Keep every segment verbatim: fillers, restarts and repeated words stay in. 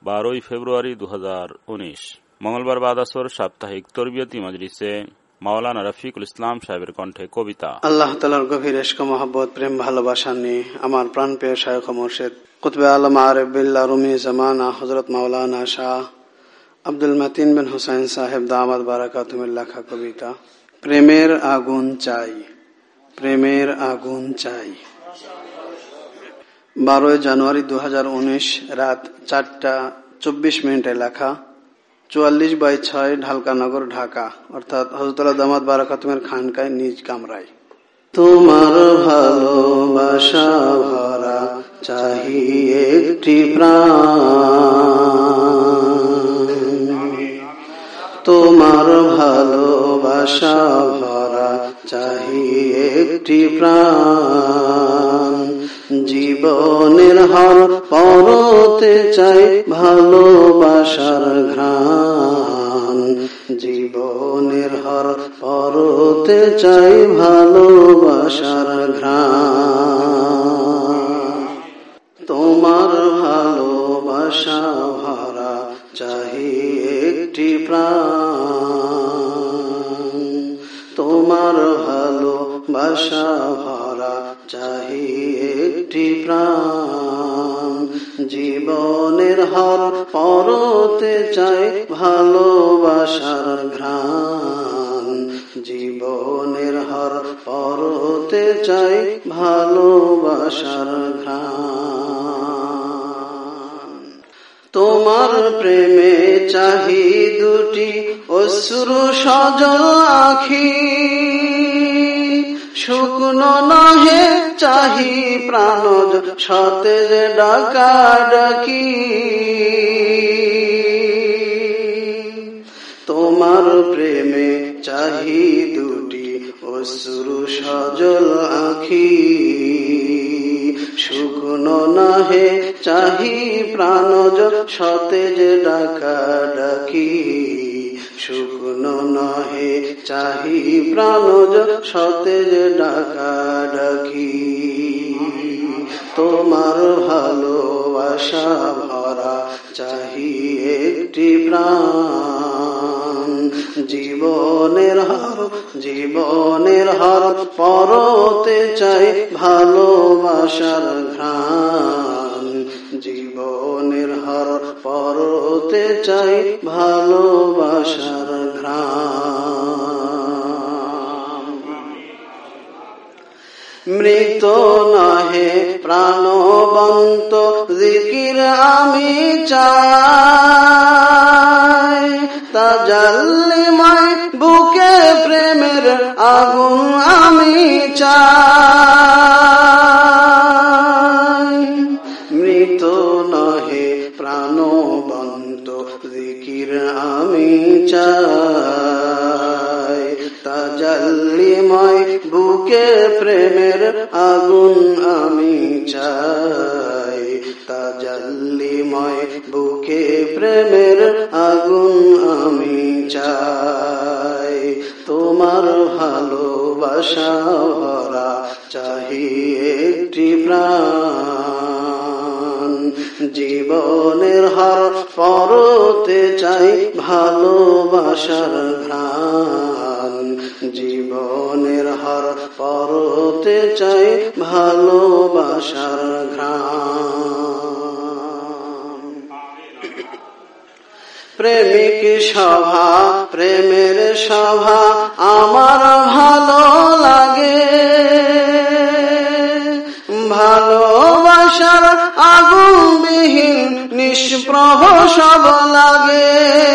বারোই ফেব্রুয়ারি দু হাজার উনিশ মঙ্গলবার বাদ আসর সাপ্তাহিক তরবিয়তি মজলিসে মাওলানা রফিকুল ইসলাম সাহেবের কণ্ঠে কবিতা। আল্লাহ তাআলার গভীর ইশক মহব্বত প্রেম ভালোবাসা নিয়ে আমার প্রাণপ্রিয় শায়খ ও মুর্শিদ কুতবে আলম আরিফ বিল্লাহ রুমি জামানা হযরত মাওলানা শাহ আব্দুল মতিন বিন হুসাইন সাহেব দামাত বারাকাতুহুর লেখা কবিতা। প্রেমের আগুন চাই, প্রেমের আগুন চাই। বারোই জানুয়ারি দু হাজার উনিশ রাত চারটা চব্বিশ মিনিটে লেখা, চুয়াল্লিশ বাই ছয় ঢালকানগর ঢাকা, অর্থাৎ হযরত দামাত বারাকাতুহুর খানকায় নিজ কামরায়। তোমার ভালোবাসা ভরা চাহি একটি প্রাণ, তোমার ভালোবাসা ভরা চাহি একটি প্রাণ, জীবনের হর পরতে চাই ভালোবাসার ঘ্রাণ, জীবনের হর পরতে চাই ভালোবাসার ঘ্রাণ। তোমার ভালোবাসা ভরা চাহি একটি প্রাণ, তোমার ভালোবাসা ভরা চাহি একটি প্রাণ, জীবনের হর পরতে চাই ভালোবাসার ঘ্রাণ, জীবনের হর পরতে চাই ভালোবাসার ঘ্রাণ। তোমার প্রেমে চাহি দুটি অশ্রু সজল আখি, শুকনো নহে চাহি প্রাণজ সতেজ ডাকা ডাকি, তোমার প্রেমে চাহি দুটি অশ্রু সজল আখি, শুকনো নহে চাহি প্রাণজ সতেজ ডাকা ডাকি, শুকনো নহে চাহি প্রাণজ সতেজ ডাকা ডাকি। তোমার ভালোবাসা ভরা চাহি একটি প্রাণ, জীবনের হর জীবনের হর পরতে চাই ভালোবাসার ঘ্রাণ, জীবনের হর পরতে চাই ভালোবাসার ঘ্রাণ। মৃত নহে প্রাণবন্ত জিকির আমি চাই, তাজাল্লিমায় বুকে প্রেমের আগুন আমি চাই। মৃত নহে প্রাণবন্ত জিকির আমি চাই, তাজাল্লিমায় বুকে প্রেমের আগুন আমি চাই, তাজাল্লিমায় বুকে প্রেমের আগুন আমি চাই। তোমার ভালোবাসা ভরা চাহি একটি প্রাণ, জীবনের হর পরতে চাই ভালোবাসার ঘ্রাণ, জীবনের হর পরতে চাই ভালোবাসার ঘ্রাণ। প্রেমিক সভা প্রেমের সভা আমার ভালো লাগে, ভালোবাসার আগুনবিহীন নিষ্প্রভ সব লাগে।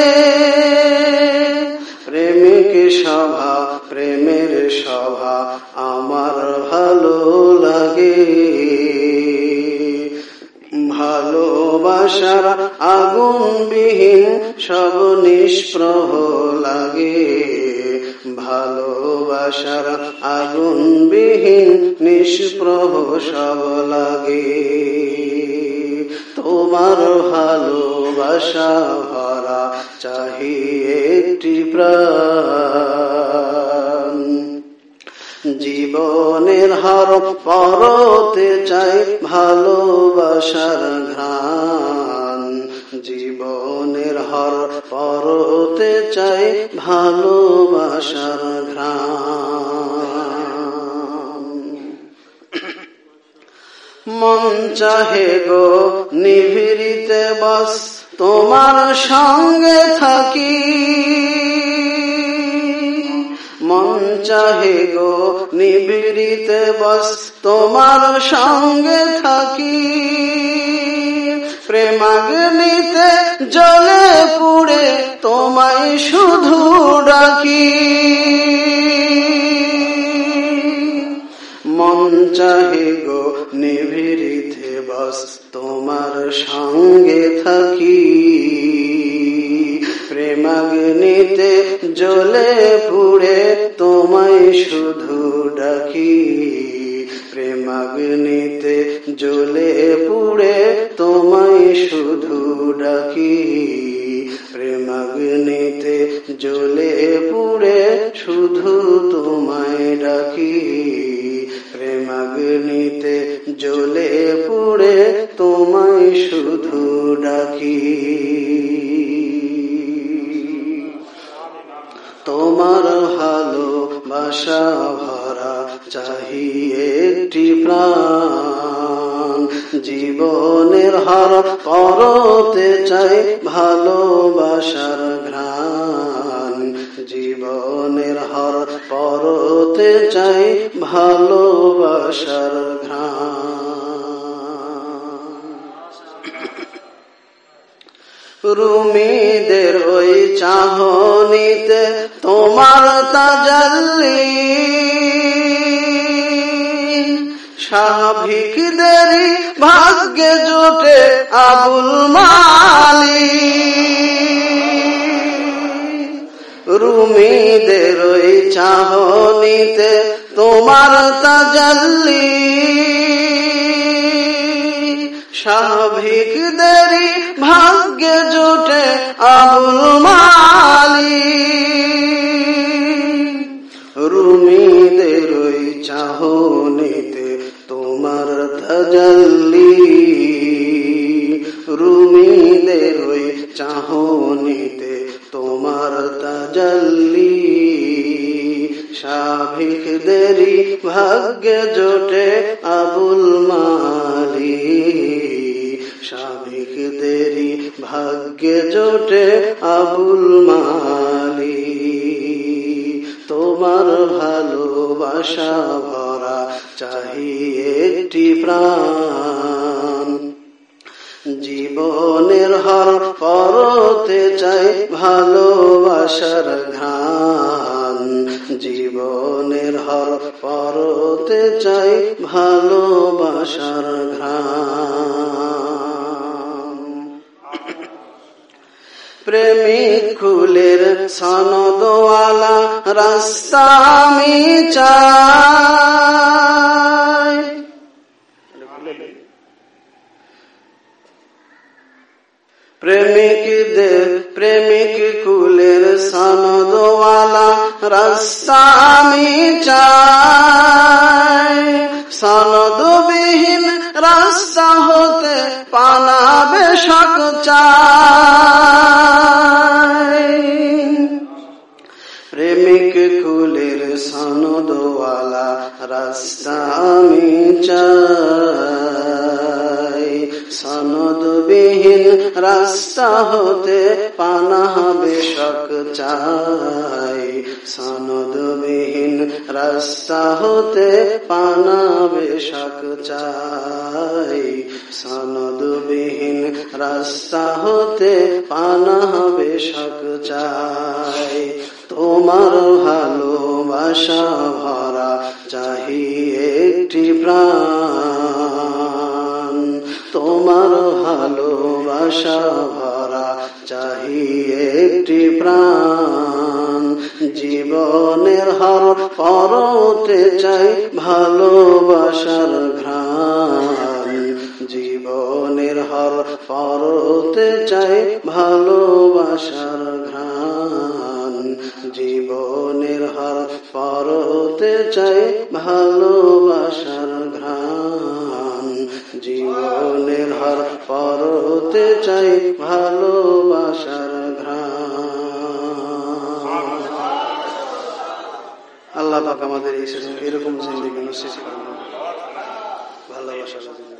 প্রেমিক সভা প্রেমের সভা আমার ভালো লাগে, ভালোবাসার আগুনবিহীন সব নিষ্প্রভ লাগে, ভালোবাসার আগুনবিহীন নিষ্প্রভ সব লাগে। তোমার ভালোবাসা ভরা চাহি একটি প্রাণ, জীবনের হর পরতে চাই ভালোবাসার ঘ্রাণ, জীবনের হর পরতে চাই ভালোবাসার ঘ্রাণ। মন চাহে গো নিভৃতে বস তোমার সঙ্গে থাকি, মন চাহে গো নিভৃতে বস তোমার সঙ্গে থাকি। প্রেমাগ্নিতে জ্বলে পুড়ে তোমায় শুধু ডাকি, মন চাহে গো নিভৃতে বস তোমার সঙ্গে থাকি। প্রেমাগ্নিতে জ্বলে পুড়ে তোমায় শুধু ডাকি, প্রেমাগ্নিতে জ্বলে পুড়ে তোমায় শুধু ডাকি। প্রেমাগ্নিতে জ্বলে পুড়ে শুধু তোমায় ডাকি, প্রেমাগ্নিতে জ্বলে পুড়ে তোমায় শুধু ডাকি। তোমার ভালোবাসা ভরা চাহিয়ে একটি প্রাণ, জীবনের হার পরতে চাই ভালোবাসার ঘ্রাণ। জীবনের হার পরতে চাই ভালোবাসার ঘ্রাণ। রুমিদের ওই চাহনিতে তোমার তাজাল্লি, স্বাভাবিকদেরই ভাগ্যে জোটে আবুল মালি। রুমিদের ওই চাহনিতে তোমার তাজাল্লি, স্বাভাবিকদেরই ভাগ্যে জোটে আবুল মালি। রুমিদের ওই চাহনিতে তোমার তাজাল্লি, রুমিদের ওই চাহনিতে তোমার তাজাল্লি। স্বাভাবিকদেরই ভাগ্যে জোটে আবুল মালি, স্বাভাবিকদেরই ভাগ্যে জোটে আবুল মালি। তোমার ভালোবাসা ভরা চাহিয়ে একটি প্রাণ, জীবনের হর পরতে চাই ভালোবাসার ঘ্রাণ। জীবনের হর পরতে চাই ভালোবাসার ঘ্রাণ। প্রেমিক কুলের সনদওয়ালা রাস্তা আমি চাই, প্রেমিকদের প্রেমিক কুলের সনদওয়ালা রাস্তা আমি চাই। সনদবিহীন রাস্তা হতে পানা বেশক চাই। প্রেমিক কুলের সনদওয়ালা রাস্তা আমি চাই। সনদবিহীন রাস্তা হতে পানা বেশক চাই। সনদবিহীন রাস্তা হতে পানা বেশক চাই। সনদবিহীন রাস্তা হতে পানা বেশক চাই। তোমার ভালোবাসা ভরা চাহিয়ে একটি প্রাণ, তোমার ভালোবাসা ভরা চাহিয়ে একটি প্রাণ। জীবনের হর পরতে চাই ভালোবাসার ঘ্রাণ। জীবনের হর পরতে চাই ভালোবাসার ঘ্রাণ। জীবনের হর পরতে চাই ভালোবাসার ঘ্রাণ। জীবনের হর পরতে চাই ভালো আল্লাহ পাক আমাদের এরকম জিন্দেগি নসিব করেন, ভালোবাসা।